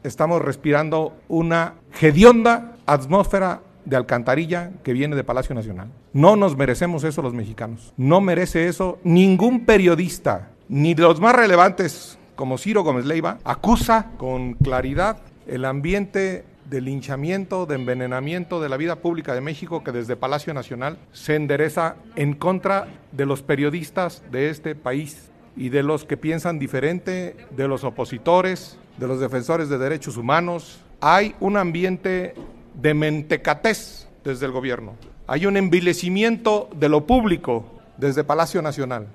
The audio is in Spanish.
Estamos respirando una hedionda atmósfera de alcantarilla que viene de Palacio Nacional. No nos merecemos eso los mexicanos. No merece eso ningún periodista, ni los más relevantes como Ciro Gómez Leiva, acusa con claridad el ambiente de linchamiento, de envenenamiento de la vida pública de México que desde Palacio Nacional se endereza en contra de los periodistas de este país y de los que piensan diferente, de los opositores, de los defensores de derechos humanos. Hay un ambiente de mentecatez desde el gobierno. Hay un envilecimiento de lo público desde Palacio Nacional.